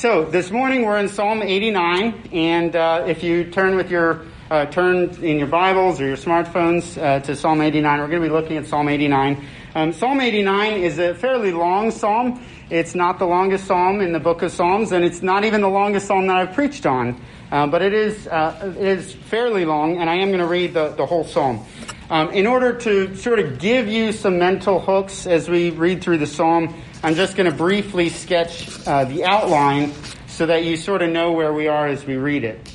So this morning we're in Psalm 89, and if you turn in your Bibles or your smartphones to Psalm 89, we're going to be looking at Psalm 89. Psalm 89 is a fairly long psalm. It's not the longest psalm in the book of Psalms, and it's not even the longest psalm that I've preached on. But it is fairly long, and I am going to read the whole psalm. In order to sort of give you some mental hooks as we read through the psalm, I'm just going to briefly sketch the outline so that you sort of know where we are as we read it.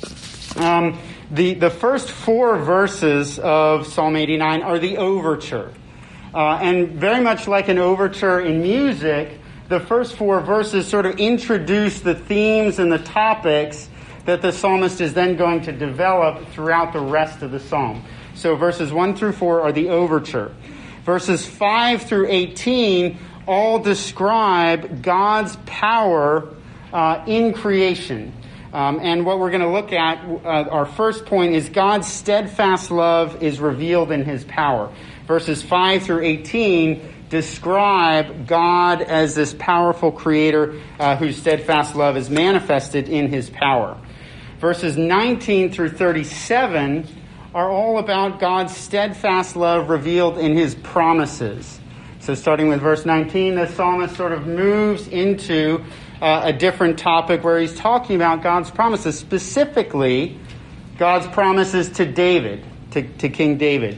The first four verses of Psalm 89 are the overture. And very much like an overture in music, the first four verses sort of introduce the themes and the topics that the psalmist is then going to develop throughout the rest of the psalm. So verses 1 through 4 are the overture. Verses 5 through 18 all describe God's power in creation. And what we're going to look at, our first point, is God's steadfast love is revealed in his power. Verses 5 through 18 describe God as this powerful creator whose steadfast love is manifested in his power. Verses 19 through 37 are all about God's steadfast love revealed in his promises. So starting with verse 19, the psalmist sort of moves into a different topic where he's talking about God's promises, specifically God's promises to David, to King David.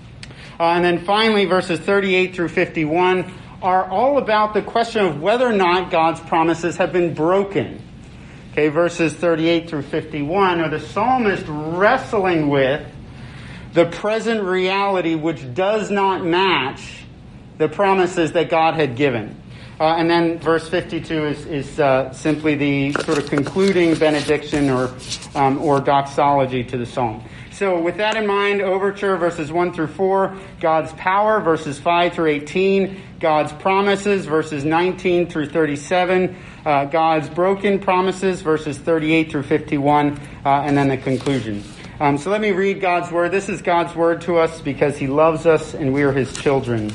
And then finally, verses 38 through 51 are all about the question of whether or not God's promises have been broken. Okay, verses 38 through 51 are the psalmist wrestling with the present reality which does not match the promises that God had given. And then verse 52 is simply the sort of concluding benediction or doxology to the psalm. So with that in mind, overture, verses 1 through 4, God's power, verses 5 through 18, God's promises, verses 19 through 37, God's broken promises, verses 38 through 51, and then the conclusion. So let me read God's word. This is God's word to us because he loves us and we are his children.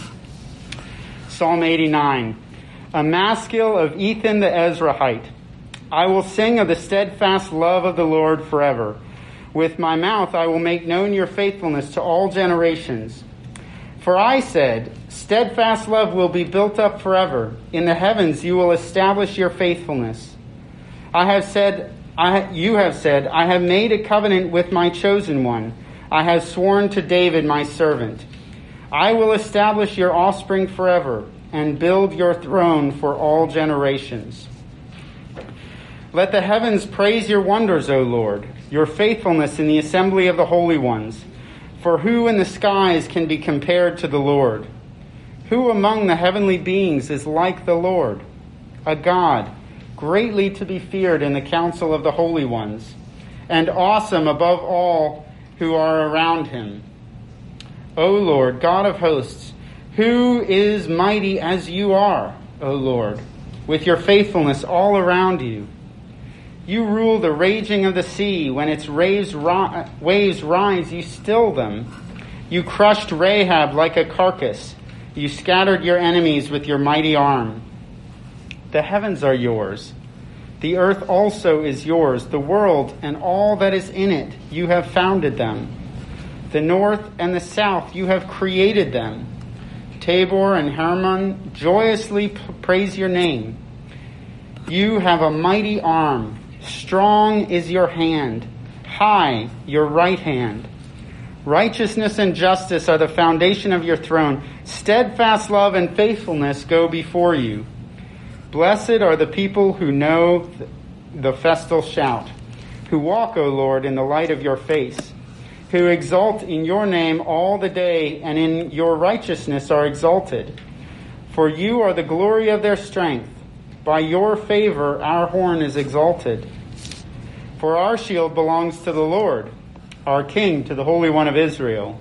Psalm 89. A maskil of Ethan the Ezrahite. I will sing of the steadfast love of the Lord forever. With my mouth I will make known your faithfulness to all generations. For I said, steadfast love will be built up forever. In the heavens you will establish your faithfulness. You have said, I have made a covenant with my chosen one. I have sworn to David my servant. I will establish your offspring forever and build your throne for all generations. Let the heavens praise your wonders, O Lord, your faithfulness in the assembly of the holy ones. For who in the skies can be compared to the Lord? Who among the heavenly beings is like the Lord? A God, greatly to be feared in the council of the holy ones, and awesome above all who are around him. O Lord, God of hosts, who is mighty as you are, O Lord, with your faithfulness all around you? You rule the raging of the sea. When its waves rise, you still them. You crushed Rahab like a carcass. You scattered your enemies with your mighty arm. The heavens are yours. The earth also is yours. The world and all that is in it, you have founded them. The north and the south, you have created them. Tabor and Hermon joyously praise your name. You have a mighty arm. Strong is your hand. High your right hand. Righteousness and justice are the foundation of your throne. Steadfast love and faithfulness go before you. Blessed are the people who know the festal shout, who walk, O Lord, in the light of your face, who exult in your name all the day, and in your righteousness are exalted. For you are the glory of their strength. By your favor our horn is exalted. For our shield belongs to the Lord, our King, to the Holy One of Israel.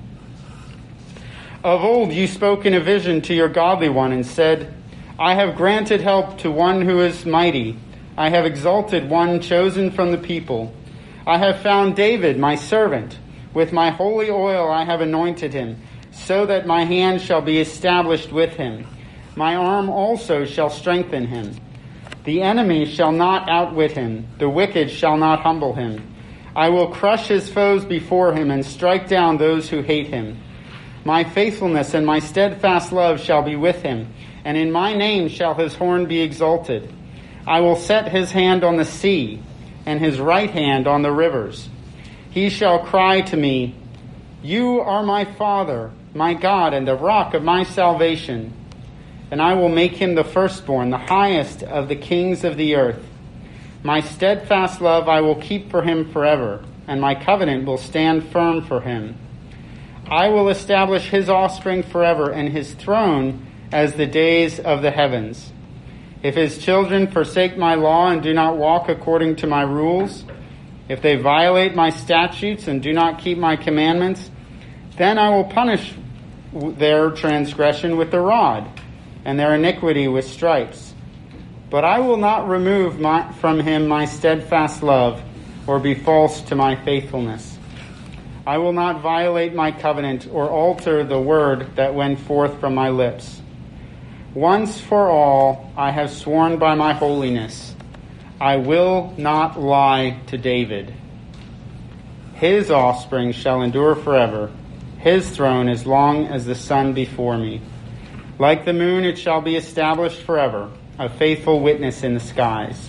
Of old you spoke in a vision to your godly one and said, I have granted help to one who is mighty. I have exalted one chosen from the people. I have found David, my servant. With my holy oil I have anointed him, so that my hand shall be established with him. My arm also shall strengthen him. The enemy shall not outwit him. The wicked shall not humble him. I will crush his foes before him and strike down those who hate him. My faithfulness and my steadfast love shall be with him, and in my name shall his horn be exalted. I will set his hand on the sea, and his right hand on the rivers. He shall cry to me, You are my Father, my God, and the rock of my salvation. And I will make him the firstborn, the highest of the kings of the earth. My steadfast love I will keep for him forever, and my covenant will stand firm for him. I will establish his offspring forever, and his throne as the days of the heavens. If his children forsake my law and do not walk according to my rules, if they violate my statutes and do not keep my commandments, then I will punish their transgression with the rod, and their iniquity with stripes. But I will not remove from him my steadfast love, or be false to my faithfulness. I will not violate my covenant, or alter the word that went forth from my lips. Once for all I have sworn by my holiness, I will not lie to David. His offspring shall endure forever, his throne as long as the sun before me. Like the moon it shall be established forever, a faithful witness in the skies.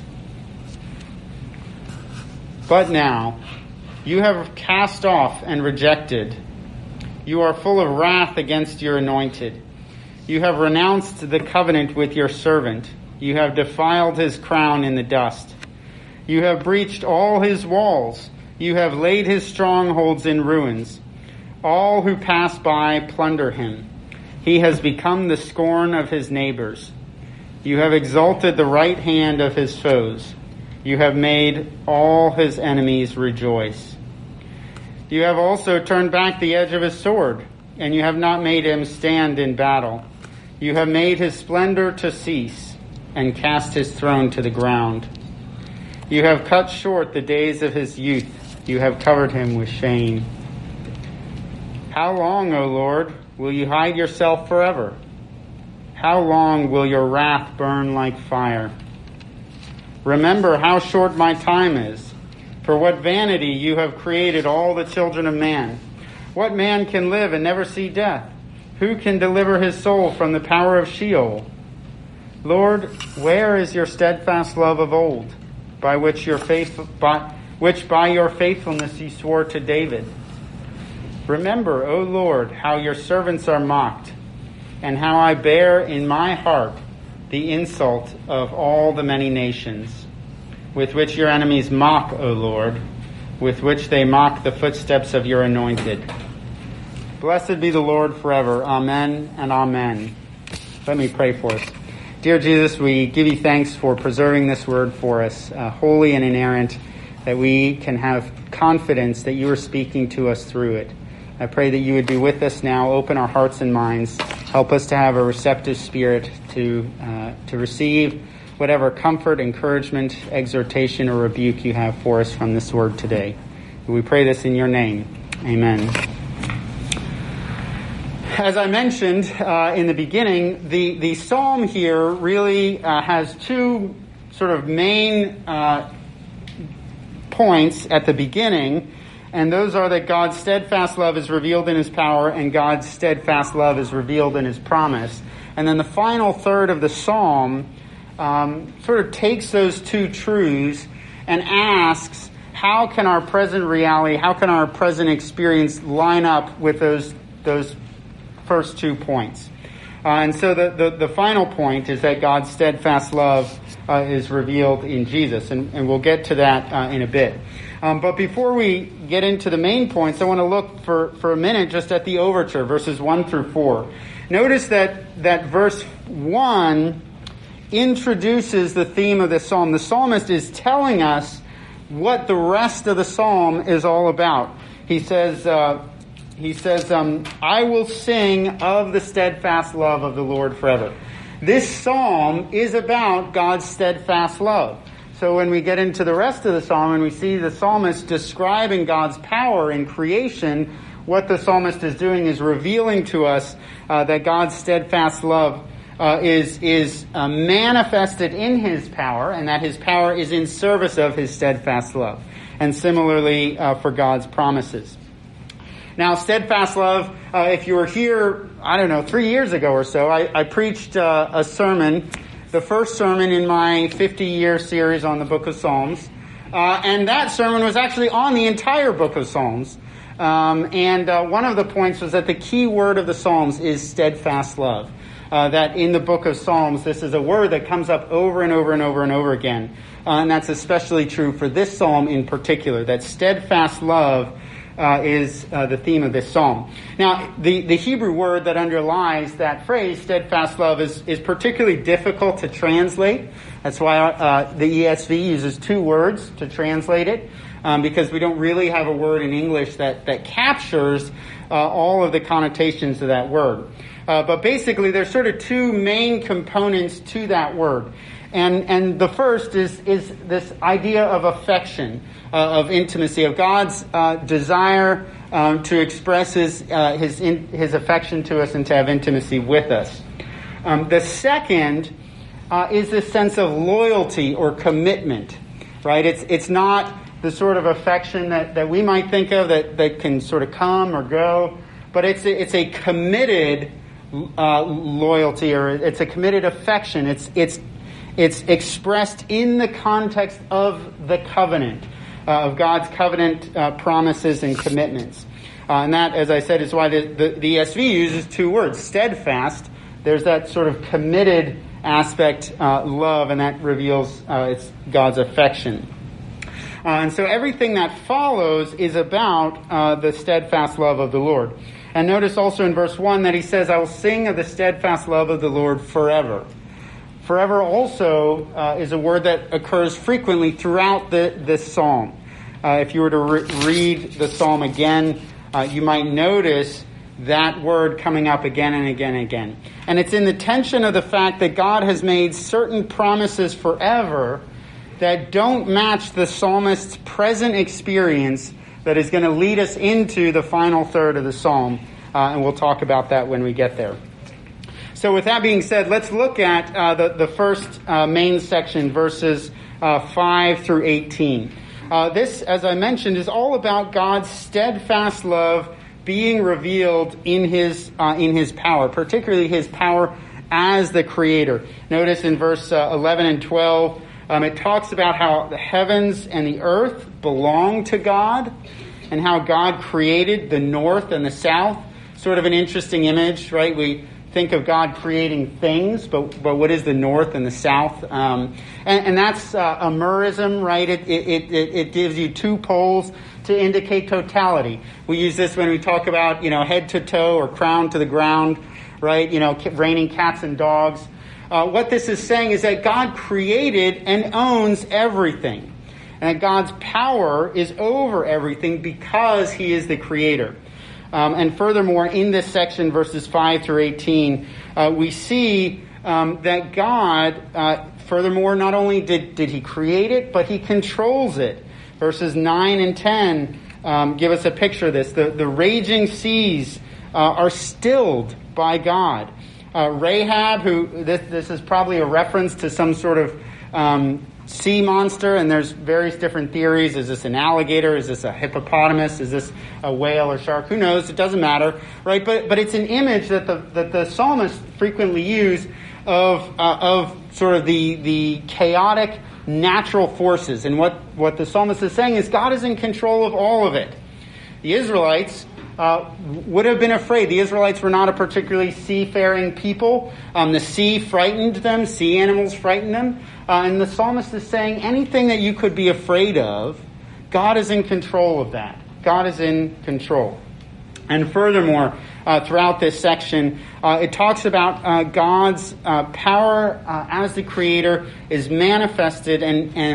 But now you have cast off and rejected. You are full of wrath against your anointed. You have renounced the covenant with your servant. You have defiled his crown in the dust. You have breached all his walls. You have laid his strongholds in ruins. All who pass by plunder him. He has become the scorn of his neighbors. You have exalted the right hand of his foes. You have made all his enemies rejoice. You have also turned back the edge of his sword, and you have not made him stand in battle. You have made his splendor to cease, and cast his throne to the ground. You have cut short the days of his youth. You have covered him with shame. How long, O Lord, will you hide yourself forever? How long will your wrath burn like fire? Remember how short my time is. For what vanity you have created all the children of man. What man can live and never see death? Who can deliver his soul from the power of Sheol? Lord, where is your steadfast love of old, by which by your faithfulness you swore to David? Remember, O Lord, how your servants are mocked, and how I bear in my heart the insult of all the many nations, with which your enemies mock, O Lord, with which they mock the footsteps of your anointed. Blessed be the Lord forever. Amen and amen. Let me pray for us. Dear Jesus, we give you thanks for preserving this word for us, holy and inerrant, that we can have confidence that you are speaking to us through it. I pray that you would be with us now, open our hearts and minds, help us to have a receptive spirit to receive whatever comfort, encouragement, exhortation, or rebuke you have for us from this word today. We pray this in your name. Amen. As I mentioned in the beginning, the psalm here really has two sort of main points at the beginning, and those are that God's steadfast love is revealed in his power and God's steadfast love is revealed in his promise. And then the final third of the psalm sort of takes those two truths and asks, how can our present reality, how can our present experience line up with those first 2 points? And so the final point is that God's steadfast love is revealed in Jesus, and we'll get to that in a bit. But before we get into the main points, I want to look for a minute just at the overture, verses 1 through 4. Notice that verse 1 introduces the theme of this psalm. The psalmist is telling us what the rest of the psalm is all about. He says, I will sing of the steadfast love of the Lord forever. This psalm is about God's steadfast love. So when we get into the rest of the psalm and we see the psalmist describing God's power in creation, what the psalmist is doing is revealing to us that God's steadfast love is manifested in his power, and that his power is in service of his steadfast love. And similarly for God's promises. Now, steadfast love, if you were here, 3 years ago or so, I preached a sermon, the first sermon in my 50-year series on the book of Psalms. And that sermon was actually on the entire book of Psalms. And one of the points was that the key word of the Psalms is steadfast love. That in the book of Psalms, this is a word that comes up over and over and over and over again. And that's especially true for this psalm in particular, that steadfast love is the theme of this psalm. Now, the Hebrew word that underlies that phrase, steadfast love, is particularly difficult to translate. That's why the ESV uses two words to translate it, because we don't really have a word in English that captures all of the connotations of that word. But basically, there's sort of two main components to that word. And the first is this idea of affection, of intimacy, of God's desire to express his affection to us and to have intimacy with us. The second is this sense of loyalty or commitment, right? It's not the sort of affection that we might think of that can sort of come or go, but it's a committed loyalty, or it's a committed affection. It's expressed in the context of the covenant, of God's covenant promises and commitments. And that, as I said, is why the ESV uses two words, steadfast. There's that sort of committed aspect, love, and that reveals it's God's affection. And so everything that follows is about the steadfast love of the Lord. And notice also in verse 1 that he says, I will sing of the steadfast love of the Lord forever. Forever also is a word that occurs frequently throughout this psalm. If you were to read the psalm again, you might notice that word coming up again and again and again. And it's in the tension of the fact that God has made certain promises forever that don't match the psalmist's present experience that is going to lead us into the final third of the psalm. And we'll talk about that when we get there. So with that being said, let's look at the first main section, verses 5 through 18. This, as I mentioned, is all about God's steadfast love being revealed in his power, particularly his power as the Creator. Notice in verse 11 and 12, it talks about how the heavens and the earth belong to God, and how God created the north and the south. Sort of an interesting image, right? We think of God creating things, but what is the north and the south? And that's a merism, right? It gives you two poles to indicate totality. We use this when we talk about, head to toe or crown to the ground, right? Raining cats and dogs. What this is saying is that God created and owns everything. And that God's power is over everything because he is the creator. And furthermore, in this section, verses 5 through 18, we see that God, furthermore, not only did he create it, but he controls it. Verses 9 and 10 give us a picture of this. The raging seas are stilled by God. Rahab, who this is probably a reference to some sort of sea monster, and there's various different theories. Is this an alligator? Is this a hippopotamus? Is this a whale or shark? Who knows? It doesn't matter, right? But it's an image that the psalmists frequently use of sort of the chaotic natural forces. And what the psalmist is saying is God is in control of all of it. The Israelites would have been afraid. The Israelites were not a particularly seafaring people. The sea frightened them. Sea animals frightened them. And the psalmist is saying anything that you could be afraid of, God is in control of that. God is in control. And furthermore, throughout this section, it talks about God's power as the Creator is manifested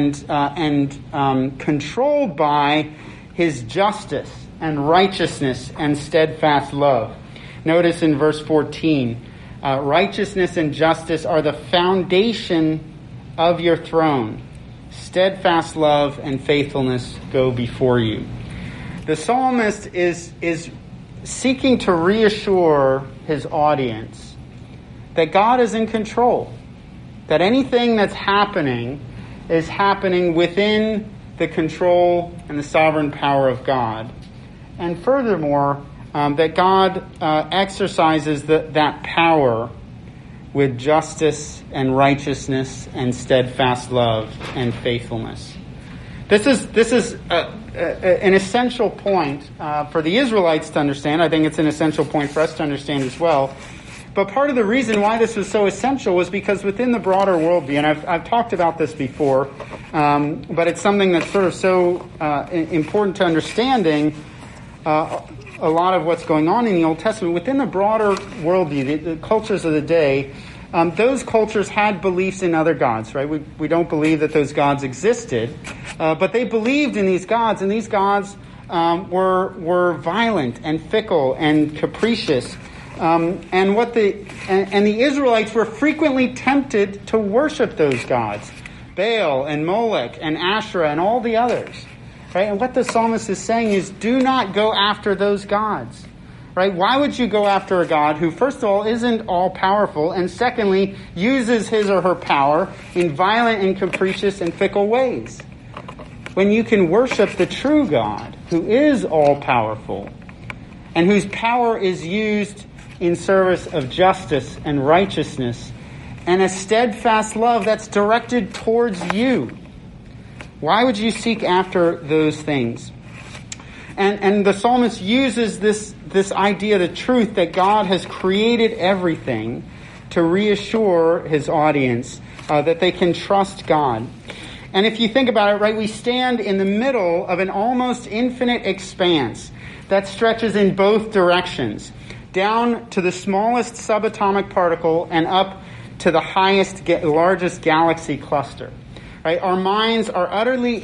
and controlled by his justice and righteousness and steadfast love. Notice in verse 14, righteousness and justice are the foundation of your throne. Steadfast love and faithfulness go before you. The psalmist is seeking to reassure his audience that God is in control, that anything that's happening is happening within the control and the sovereign power of God. And furthermore, that God exercises that power with justice and righteousness and steadfast love and faithfulness. This is an essential point for the Israelites to understand. I think it's an essential point for us to understand as well. But part of the reason why this was so essential was because within the broader worldview, and I've talked about this before, but it's something that's sort of so important to understanding a lot of what's going on in the Old Testament. Within the broader worldview, the cultures of the day, those cultures had beliefs in other gods, right? We don't believe that those gods existed, but they believed in these gods, and these gods were violent and fickle and capricious. And the Israelites were frequently tempted to worship those gods, Baal and Molech and Asherah and all the others. Right? And what the psalmist is saying is, do not go after those gods. Right? Why would you go after a God who, first of all, isn't all-powerful, and secondly, uses his or her power in violent and capricious and fickle ways? When you can worship the true God, who is all-powerful, and whose power is used in service of justice and righteousness, and a steadfast love that's directed towards you. Why would you seek after those things? And the psalmist uses this idea, the truth that God has created everything, to reassure his audience that they can trust God. And if you think about it, right, we stand in the middle of an almost infinite expanse that stretches in both directions, down to the smallest subatomic particle and up to the largest galaxy cluster. Right? Our minds are utterly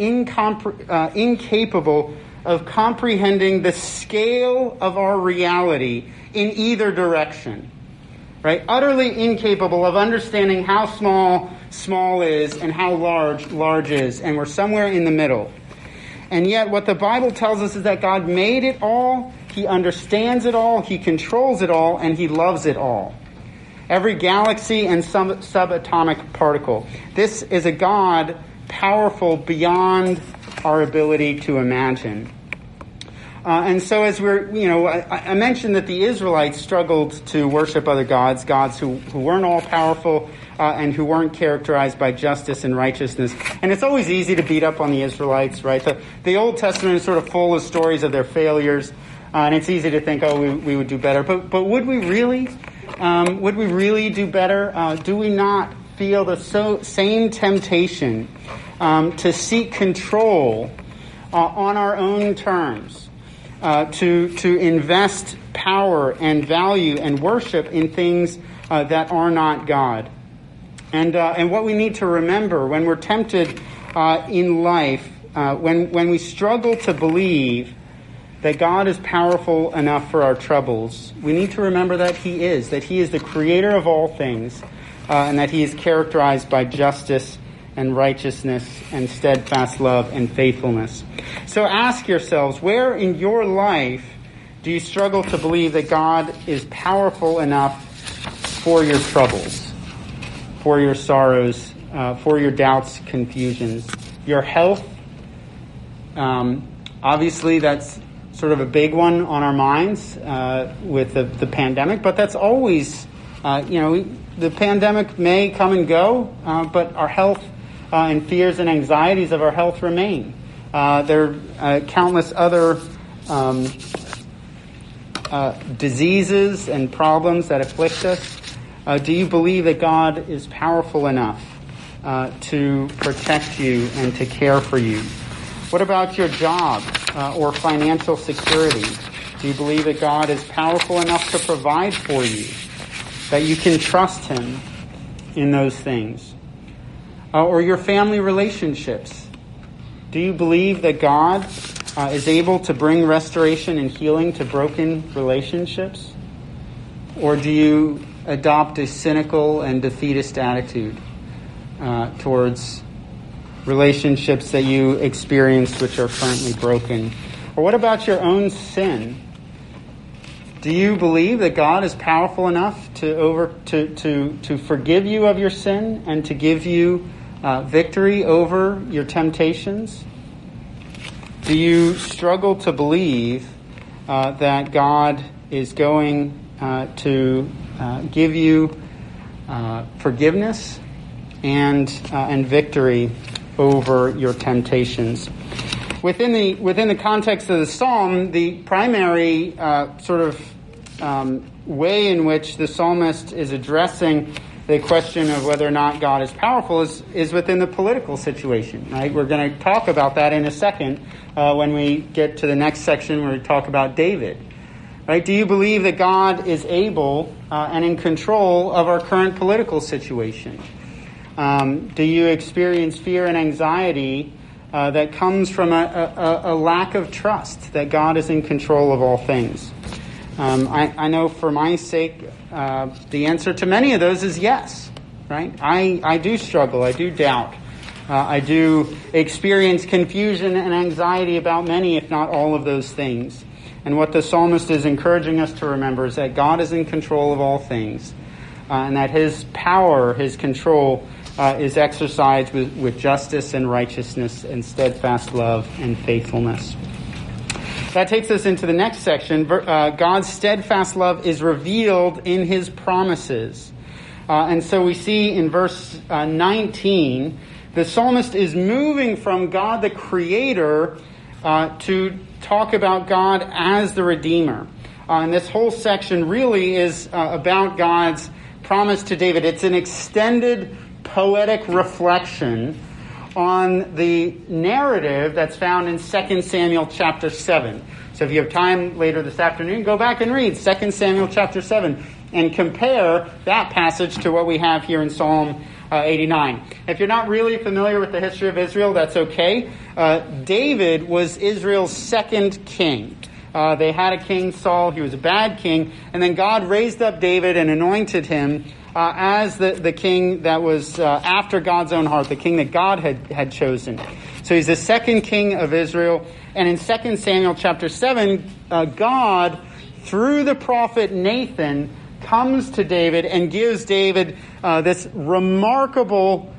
incapable of comprehending the scale of our reality in either direction. Right? Utterly incapable of understanding how small is and how large is, and we're somewhere in the middle. And yet what the Bible tells us is that God made it all, he understands it all, he controls it all, and he loves it all. Every galaxy and subatomic particle. This is a God powerful beyond our ability to imagine. And so as I mentioned that the Israelites struggled to worship other gods who weren't all powerful and who weren't characterized by justice and righteousness. And it's always easy to beat up on the Israelites, right? The Old Testament is sort of full of stories of their failures, and it's easy to think, we would do better. But would we really? Would we really do better? Do we not feel the same temptation to seek control on our own terms, to invest power and value and worship in things that are not God? And what we need to remember when we're tempted in life, when we struggle to believe that God is powerful enough for our troubles, we need to remember that He is the creator of all things, and that He is characterized by justice and righteousness and steadfast love and faithfulness. So ask yourselves, where in your life do you struggle to believe that God is powerful enough for your troubles, for your sorrows, for your doubts, confusions, your health? Obviously, that's sort of a big one on our minds with the pandemic, but that's always, the pandemic may come and go, but our health and fears and anxieties of our health remain. There are countless other diseases and problems that afflict us. Do you believe that God is powerful enough to protect you and to care for you? What about your job or financial security? Do you believe that God is powerful enough to provide for you, that you can trust Him in those things? Or your family relationships? Do you believe that God is able to bring restoration and healing to broken relationships? Or do you adopt a cynical and defeatist attitude towards relationships that you experience which are currently broken? Or what about your own sin? Do you believe that God is powerful enough to forgive you of your sin and to give you victory over your temptations? Do you struggle to believe that God is going to give you forgiveness and way over your temptations? Within the context of the psalm, the primary way in which the psalmist is addressing the question of whether or not God is powerful is within the political situation, right? We're going to talk about that in a second when we get to the next section where we talk about David, right? Do you believe that God is able and in control of our current political situation? Do you experience fear and anxiety that comes from a lack of trust that God is in control of all things? I know for my sake, the answer to many of those is yes, right? I do struggle. I do doubt. I do experience confusion and anxiety about many, if not all of those things. And what the psalmist is encouraging us to remember is that God is in control of all things, and that his power, his control, is exercised with justice and righteousness and steadfast love and faithfulness. That takes us into the next section. God's steadfast love is revealed in his promises. And so we see in verse 19, the psalmist is moving from God the Creator to talk about God as the Redeemer. And this whole section really is about God's promise to David. It's an extended poetic reflection on the narrative that's found in 2 Samuel chapter 7. So if you have time later this afternoon, go back and read 2 Samuel chapter 7 and compare that passage to what we have here in Psalm 89. If you're not really familiar with the history of Israel, that's okay. David was Israel's second king. They had a king, Saul. He was a bad king. And then God raised up David and anointed him as the king that was after God's own heart, the king that God had chosen. So he's the second king of Israel. And in 2 Samuel chapter 7, God, through the prophet Nathan, comes to David and gives David this remarkable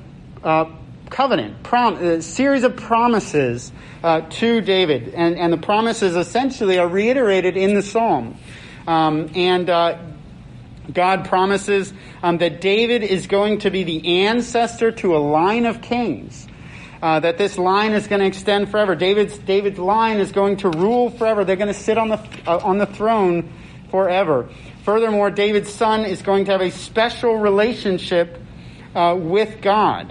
covenant, series of promises to David. And the promises essentially are reiterated in the psalm. God promises that David is going to be the ancestor to a line of kings. That this line is going to extend forever. David's line is going to rule forever. They're going to sit on the throne forever. Furthermore, David's son is going to have a special relationship with God.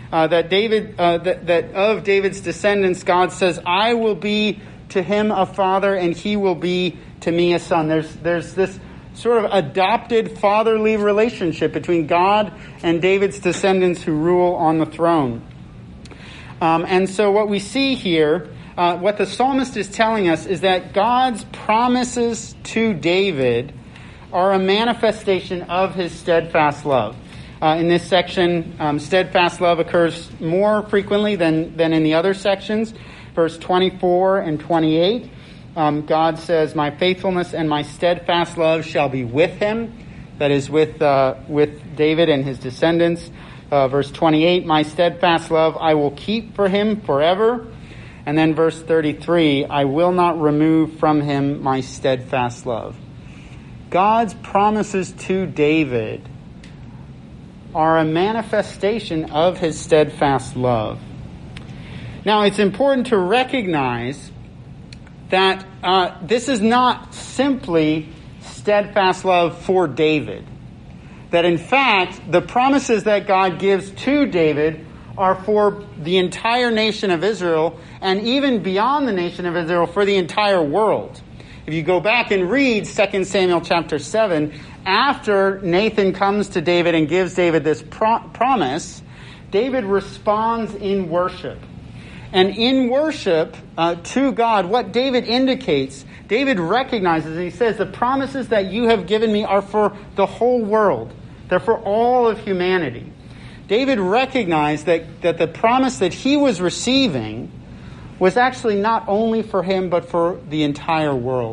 That of David's descendants, God says, "I will be to him a father, and he will be to me a son." There's this sort of adopted fatherly relationship between God and David's descendants who rule on the throne. And so what we see here, what the psalmist is telling us is that God's promises to David are a manifestation of his steadfast love. In this section, steadfast love occurs more frequently than in the other sections. Verse 24 and 28. God says, "My faithfulness and my steadfast love shall be with him." That is with David and his descendants. Verse 28, "My steadfast love I will keep for him forever." And then verse 33, "I will not remove from him my steadfast love." God's promises to David are a manifestation of his steadfast love. Now, it's important to recognize that this is not simply steadfast love for David. That in fact, the promises that God gives to David are for the entire nation of Israel, and even beyond the nation of Israel, for the entire world. If you go back and read 2 Samuel chapter 7, after Nathan comes to David and gives David this promise, David responds in worship. And in worship to God, what David indicates, David recognizes, and he says, "The promises that you have given me are for the whole world. They're for all of humanity." David recognized that the promise that he was receiving was actually not only for him, but for the entire world.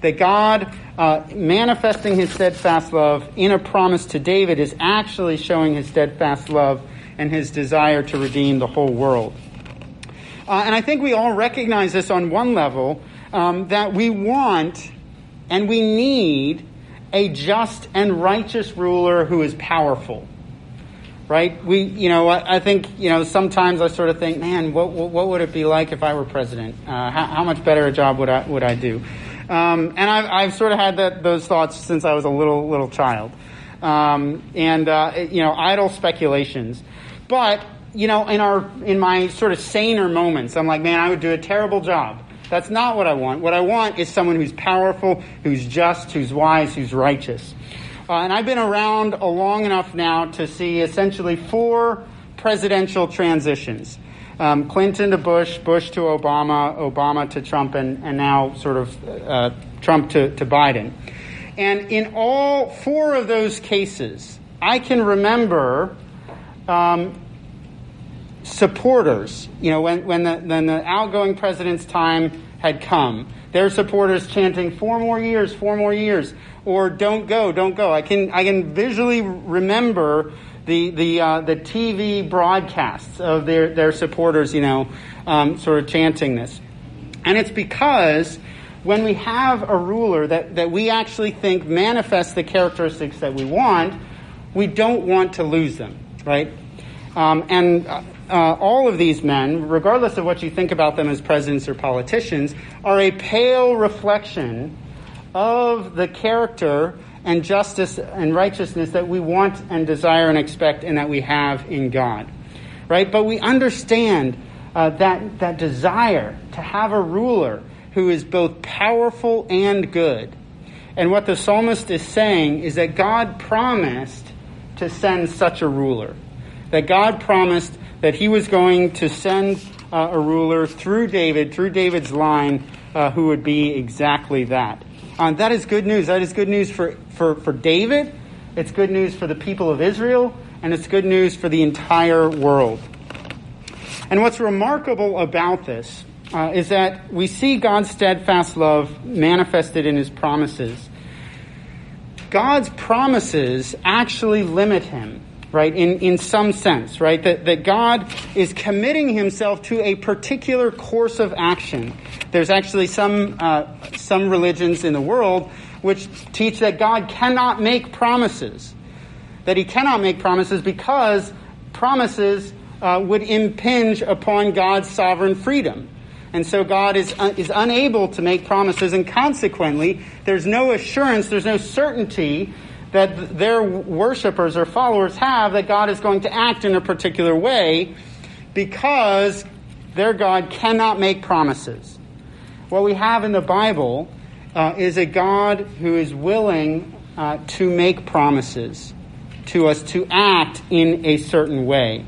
that God manifesting his steadfast love in a promise to David is actually showing his steadfast love and his desire to redeem the whole world. And I think we all recognize this on one level, that we want and we need a just and righteous ruler who is powerful. Right? I think, sometimes I sort of think, man, what would it be like if I were president? How much better a job would I do? And I've sort of had those thoughts since I was a little child. Idle speculations. But, in my sort of saner moments, I'm like, man, I would do a terrible job. That's not what I want. What I want is someone who's powerful, who's just, who's wise, who's righteous. And I've been around long enough now to see essentially 4 presidential transitions. Clinton to Bush, Bush to Obama, Obama to Trump, and now sort of Trump to Biden. And in all 4 of those cases, I can remember supporters, when the outgoing president's time had come, their supporters chanting 4 more years, or don't go. I can visually remember the TV broadcasts of their supporters, sort of chanting this. And it's because when we have a ruler that we actually think manifests the characteristics that we want, we don't want to lose them, right? All of these men, regardless of what you think about them as presidents or politicians, are a pale reflection of the character and justice and righteousness that we want and desire and expect and that we have in God, right? But we understand that desire to have a ruler who is both powerful and good. And what the psalmist is saying is that God promised to send such a ruler, that God promised that he was going to send a ruler through David's line, who would be exactly that. That is good news. That is good news for David. It's good news for the people of Israel. And it's good news for the entire world. And what's remarkable about this is that we see God's steadfast love manifested in his promises. God's promises actually limit him, right, in some sense, right? That God is committing himself to a particular course of action. There's actually some religions in the world which teach that God cannot make promises. That he cannot make promises because promises would impinge upon God's sovereign freedom. And so God is unable to make promises, and consequently, there's no assurance, there's no certainty that their worshipers or followers have that God is going to act in a particular way because their God cannot make promises. What we have in the Bible is a God who is willing to make promises to us, to act in a certain way.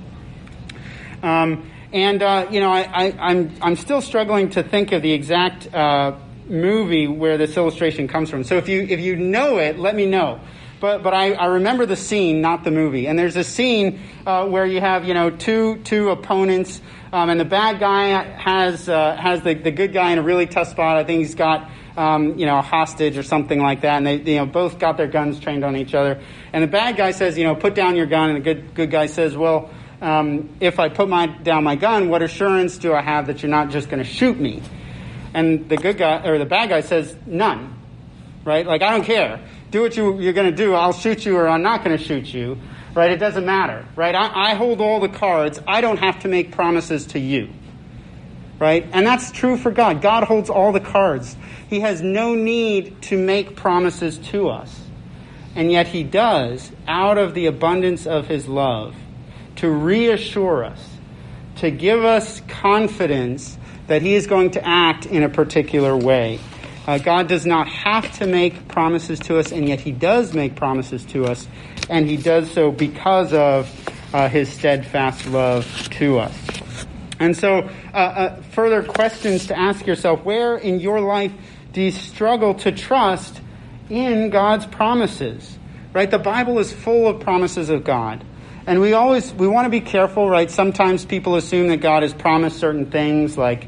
I'm still struggling to think of the exact movie where this illustration comes from. So if you know it, let me know. But I remember the scene, not the movie. And there's a scene where you have two opponents, and the bad guy has the good guy in a really tough spot. I think he's got a hostage or something like that, and they both got their guns trained on each other. And the bad guy says, put down your gun, and the good guy says, well, if I put down my gun, what assurance do I have that you're not just going to shoot me? And the good guy or the bad guy says, none. Right? Like, I don't care. Do what you're going to do. I'll shoot you or I'm not going to shoot you. Right? It doesn't matter. Right? I hold all the cards. I don't have to make promises to you. Right? And that's true for God. God holds all the cards. He has no need to make promises to us. And yet he does, out of the abundance of his love, to reassure us, to give us confidence that he is going to act in a particular way. God does not have to make promises to us, and yet he does make promises to us, and he does so because of his steadfast love to us. And so, further questions to ask yourself: where in your life do you struggle to trust in God's promises? Right? The Bible is full of promises of God. And we want to be careful, right? Sometimes people assume that God has promised certain things like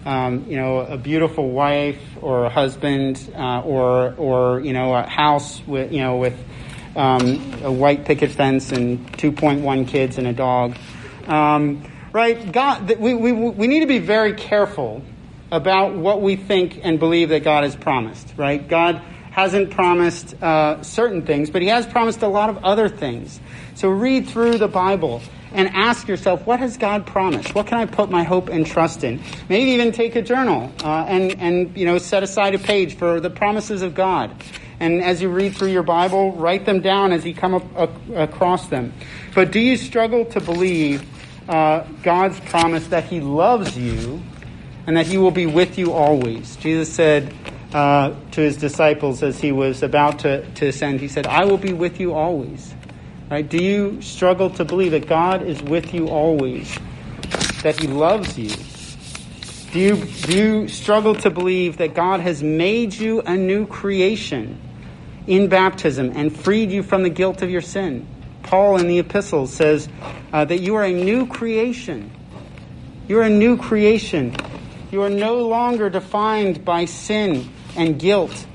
a beautiful wife or a husband, or a house with a white picket fence and 2.1 kids and a dog. Right? God, we need to be very careful about what we think and believe that God has promised. Right? God hasn't promised certain things, but He has promised a lot of other things. So read through the Bible and ask yourself, what has God promised? What can I put my hope and trust in? Maybe even take a journal and set aside a page for the promises of God. And as you read through your Bible, write them down as you come across them. But do you struggle to believe God's promise that He loves you and that He will be with you always? Jesus said to His disciples as He was about to ascend, He said, I will be with you always. Right? Do you struggle to believe that God is with you always, that He loves you? Do you struggle to believe that God has made you a new creation in baptism and freed you from the guilt of your sin? Paul in the epistles says that you are a new creation. You are a new creation. You are no longer defined by sin and guilt.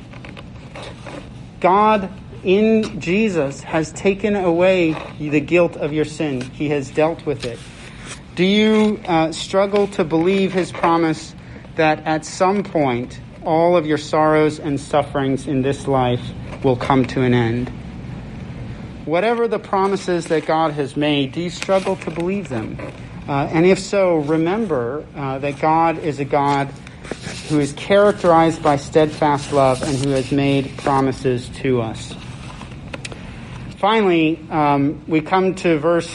God in Jesus has taken away the guilt of your sin. He has dealt with it. Do you struggle to believe His promise that at some point all of your sorrows and sufferings in this life will come to an end? Whatever the promises that God has made, do you struggle to believe them? And if so, remember that God is a God who is characterized by steadfast love and who has made promises to us. Finally, we come to verse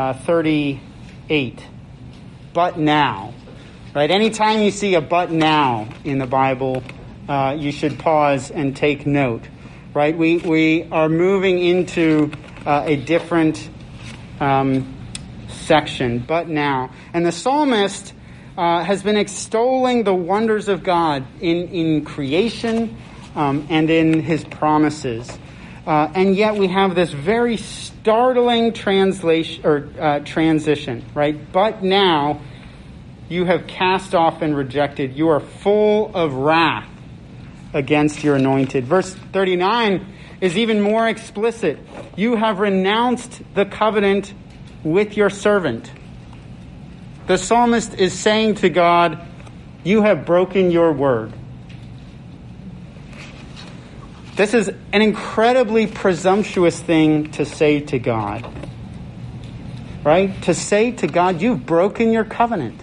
38. But now. Right? Anytime you see a but now in the Bible, you should pause and take note. Right? We are moving into a different section. But now. And the psalmist has been extolling the wonders of God in creation and in His promises. And yet we have this very startling transition, right? But now you have cast off and rejected. You are full of wrath against your anointed. Verse 39 is even more explicit. You have renounced the covenant with your servant. The psalmist is saying to God, you have broken your word. This is an incredibly presumptuous thing to say to God. Right? To say to God, you've broken your covenant.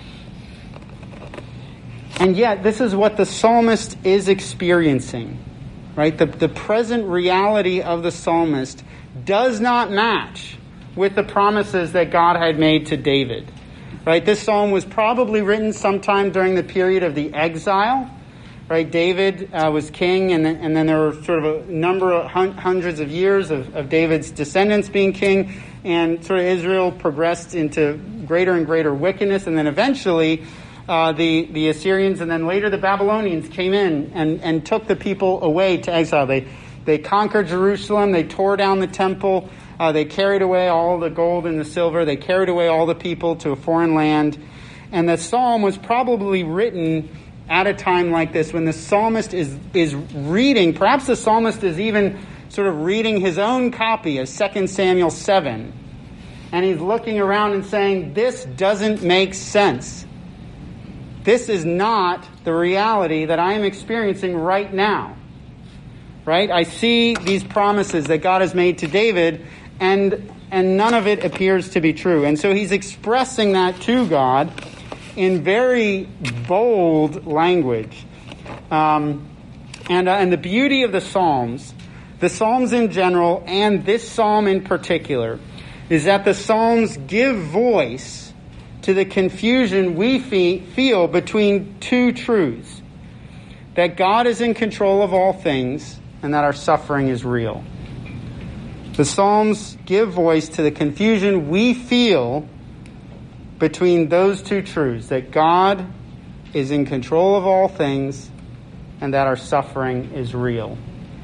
And yet, this is what the psalmist is experiencing. Right? The present reality of the psalmist does not match with the promises that God had made to David. Right? This psalm was probably written sometime during the period of the exile. Right, David was king, and then there were sort of a number of hundreds of years of David's descendants being king, and sort of Israel progressed into greater and greater wickedness, and then eventually the Assyrians and then later the Babylonians came in and took the people away to exile. They conquered Jerusalem, they tore down the temple, they carried away all the gold and the silver, they carried away all the people to a foreign land, and the psalm was probably written at a time like this when the psalmist is reading, perhaps the psalmist is even sort of reading his own copy of 2 Samuel 7. And he's looking around and saying, this doesn't make sense. This is not the reality that I am experiencing right now. Right? I see these promises that God has made to David, and none of it appears to be true. And so he's expressing that to God in very bold language. And the beauty of the Psalms in general, and this Psalm in particular, is that the Psalms give voice to the confusion we feel between two truths. That God is in control of all things, and that our suffering is real. The Psalms give voice to the confusion we feel between those two truths, that God is in control of all things and that our suffering is real.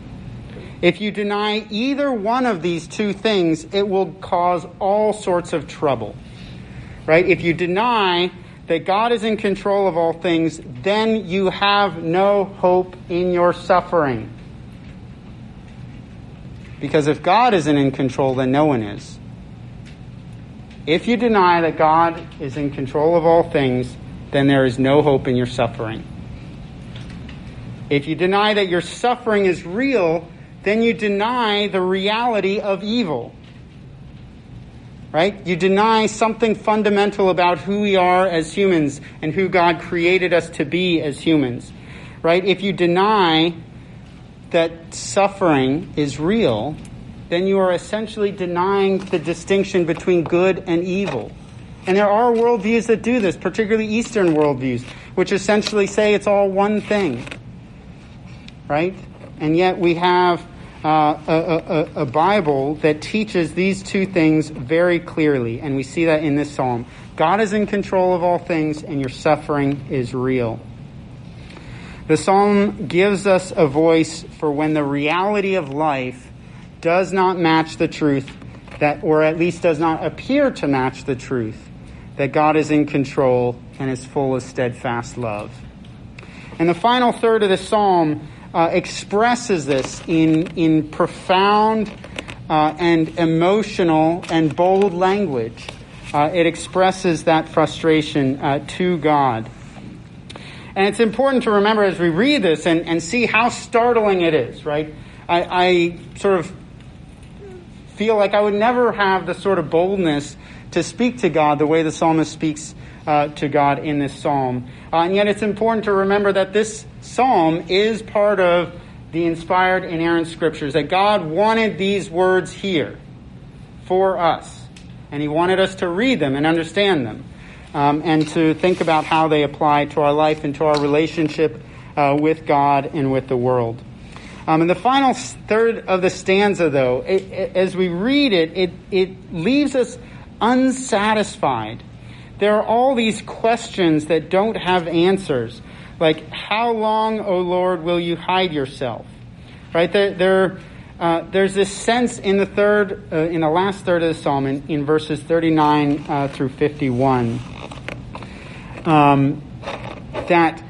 If you deny either one of these two things, it will cause all sorts of trouble. Right? If you deny that God is in control of all things, then you have no hope in your suffering. Because if God isn't in control, then no one is. If you deny that God is in control of all things, then there is no hope in your suffering. If you deny that your suffering is real, then you deny the reality of evil. Right? You deny something fundamental about who we are as humans and who God created us to be as humans. Right? If you deny that suffering is real, then you are essentially denying the distinction between good and evil. And there are worldviews that do this, particularly Eastern worldviews, which essentially say it's all one thing. Right? And yet we have a Bible that teaches these two things very clearly, and we see that in this psalm. God is in control of all things, and your suffering is real. The psalm gives us a voice for when the reality of life does not match the truth, that, or at least does not appear to match the truth, that God is in control and is full of steadfast love. And the final third of the psalm expresses this in profound and emotional and bold language. It expresses that frustration to God. And it's important to remember as we read this and see how startling it is, right? I sort of feel like I would never have the sort of boldness to speak to God the way the psalmist speaks to God in this psalm. And yet it's important to remember that this psalm is part of the inspired, inerrant scriptures, that God wanted these words here for us. And he wanted us to read them and understand them, and to think about how they apply to our life and to our relationship with God and with the world. And the final third of the stanza, though, as we read it leaves us unsatisfied. There are all these questions that don't have answers, like, how long, O Lord, will you hide yourself? Right? There's this sense in the last third of the psalm, in verses 39 through 51, that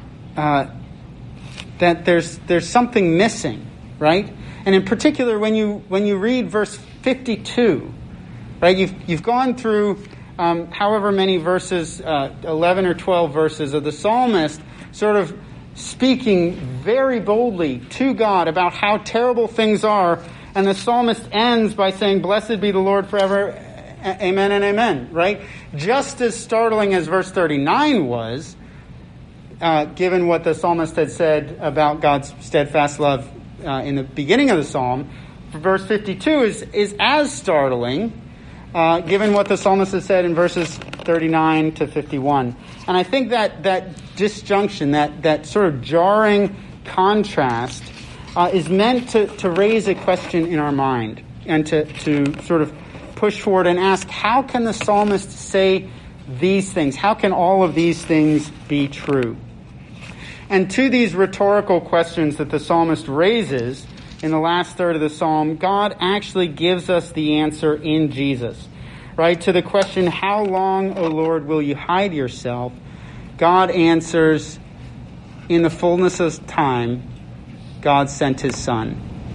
there's something missing, right? And in particular, when you read verse 52, right? You've gone through however many verses, 11 or 12 verses of the psalmist sort of speaking very boldly to God about how terrible things are, and the psalmist ends by saying, "Blessed be the Lord forever, amen and amen," right? Just as startling as verse 39 was, given what the psalmist had said about God's steadfast love in the beginning of the psalm, verse 52 is as startling, given what the psalmist has said in verses 39 to 51. And I think that disjunction, that sort of jarring contrast, is meant to raise a question in our mind and to sort of push forward and ask, how can the psalmist say these things? How can all of these things be true? And to these rhetorical questions that the psalmist raises in the last third of the psalm, God actually gives us the answer in Jesus. Right? To the question, how long, O Lord, will you hide yourself? God answers, in the fullness of time, God sent his Son.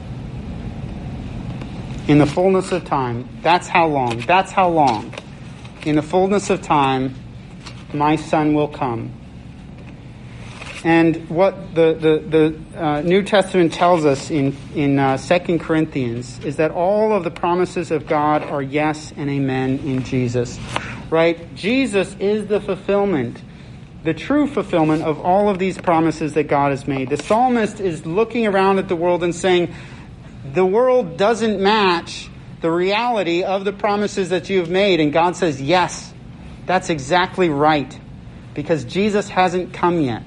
In the fullness of time, that's how long. That's how long. In the fullness of time, my Son will come. And what the New Testament tells us in 2 Corinthians is that all of the promises of God are yes and amen in Jesus. Right? Jesus is the fulfillment, the true fulfillment of all of these promises that God has made. The psalmist is looking around at the world and saying, the world doesn't match the reality of the promises that you have made. And God says, yes, that's exactly right, because Jesus hasn't come yet.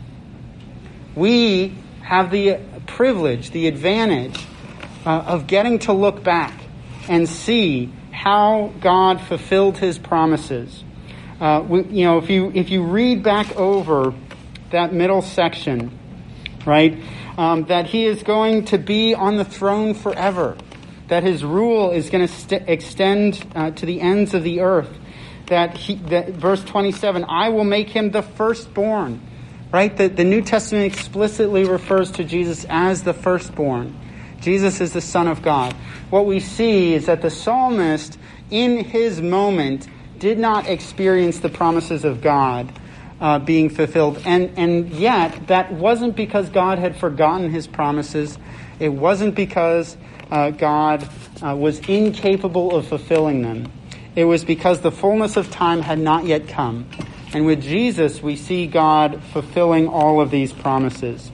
We have the privilege, the advantage of getting to look back and see how God fulfilled his promises. If you read back over that middle section, right, that he is going to be on the throne forever, that his rule is going to extend to the ends of the earth, that verse 27, I will make him the firstborn. Right? The New Testament explicitly refers to Jesus as the firstborn. Jesus is the Son of God. What we see is that the psalmist, in his moment, did not experience the promises of God being fulfilled. And yet, that wasn't because God had forgotten his promises. It wasn't because God was incapable of fulfilling them. It was because the fullness of time had not yet come. And with Jesus, we see God fulfilling all of these promises.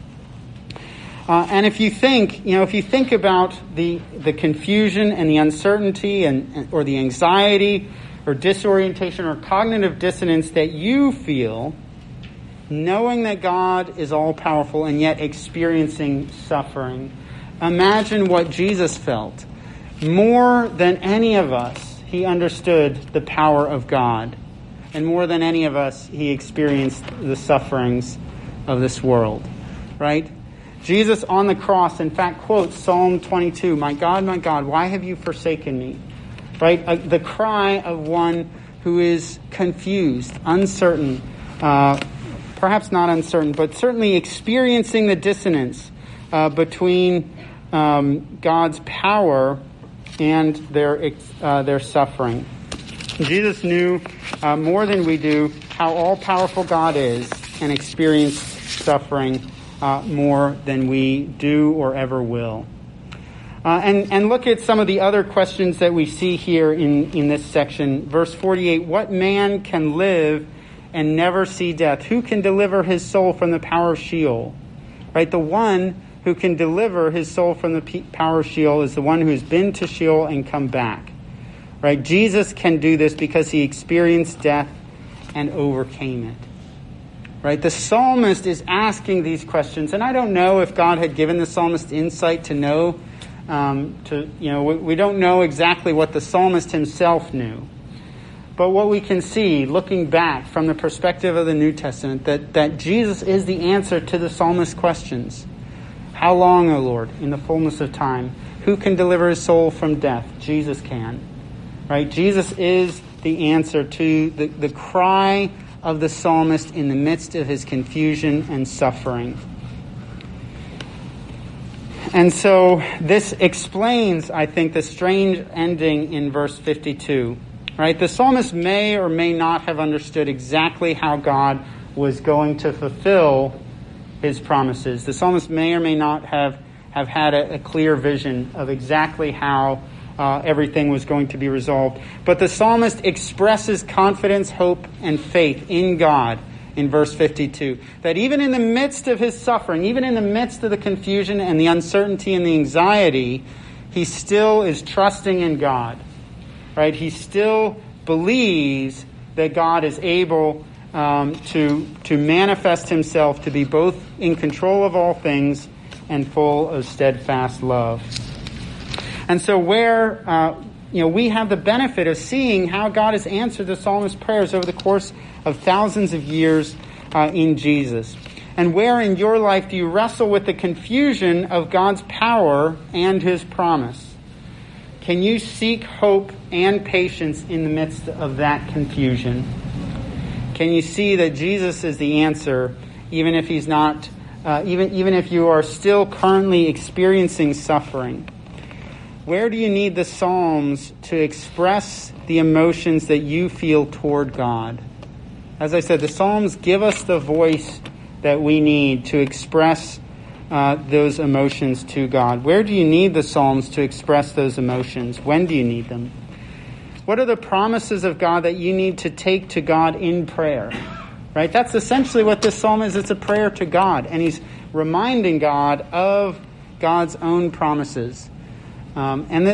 And if you think about the confusion and the uncertainty or the anxiety or disorientation or cognitive dissonance that you feel, knowing that God is all-powerful and yet experiencing suffering, imagine what Jesus felt. More than any of us, he understood the power of God. And more than any of us, he experienced the sufferings of this world, right? Jesus on the cross, in fact, quotes Psalm 22, my God, why have you forsaken me? Right? The cry of one who is confused, uncertain, perhaps not uncertain, but certainly experiencing the dissonance between God's power and their suffering. Jesus knew more than we do how all-powerful God is and experienced suffering more than we do or ever will. And look at some of the other questions that we see here in this section. Verse 48, what man can live and never see death? Who can deliver his soul from the power of Sheol? Right? The one who can deliver his soul from the power of Sheol is the one who's been to Sheol and come back. Right? Jesus can do this because he experienced death and overcame it. Right? The psalmist is asking these questions, and I don't know if God had given the psalmist insight to know. We don't know exactly what the psalmist himself knew. But what we can see, looking back from the perspective of the New Testament, that Jesus is the answer to the psalmist's questions. How long, O Lord, in the fullness of time? Who can deliver his soul from death? Jesus can. Right? Jesus is the answer to the cry of the psalmist in the midst of his confusion and suffering. And so this explains, I think, the strange ending in verse 52. Right? The psalmist may or may not have understood exactly how God was going to fulfill his promises. The psalmist may or may not have had a clear vision of exactly how everything was going to be resolved. But the psalmist expresses confidence, hope, and faith in God in verse 52. That even in the midst of his suffering, even in the midst of the confusion and the uncertainty and the anxiety, he still is trusting in God. Right? He still believes that God is able to manifest himself to be both in control of all things and full of steadfast love. And so where we have the benefit of seeing how God has answered the psalmist's prayers over the course of thousands of years in Jesus. And where in your life do you wrestle with the confusion of God's power and his promise? Can you seek hope and patience in the midst of that confusion? Can you see that Jesus is the answer, even if he's not, even if you are still currently experiencing suffering? Where do you need the Psalms to express the emotions that you feel toward God? As I said, the Psalms give us the voice that we need to express those emotions to God. Where do you need the Psalms to express those emotions? When do you need them? What are the promises of God that you need to take to God in prayer? Right? That's essentially what this psalm is. It's a prayer to God. And he's reminding God of God's own promises. And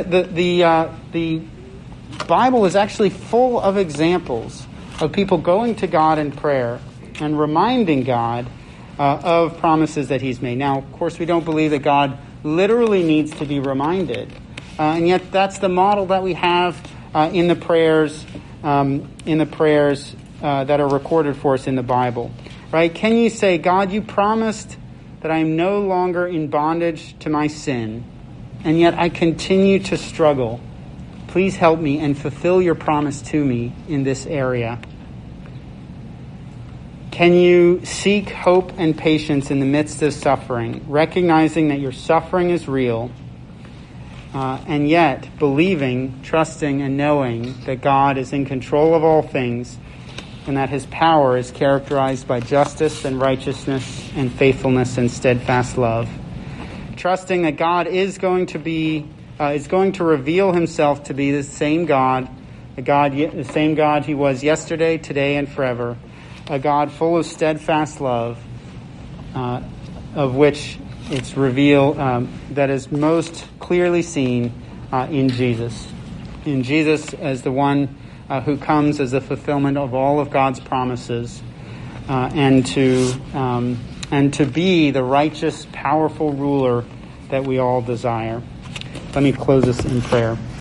the Bible is actually full of examples of people going to God in prayer and reminding God of promises that he's made. Now, of course, we don't believe that God literally needs to be reminded. And yet that's the model that we have in the prayers that are recorded for us in the Bible. Right? Can you say, God, you promised that I am no longer in bondage to my sin, and yet I continue to struggle. Please help me and fulfill your promise to me in this area. Can you seek hope and patience in the midst of suffering, recognizing that your suffering is real, and yet believing, trusting, and knowing that God is in control of all things and that his power is characterized by justice and righteousness and faithfulness and steadfast love. Trusting that God is going to reveal himself to be the same God, the same God he was yesterday, today, and forever. A God full of steadfast love, of which it's revealed, that is most clearly seen in Jesus. In Jesus as the one who comes as the fulfillment of all of God's promises, and to be the righteous, powerful ruler that we all desire. Let me close this in prayer.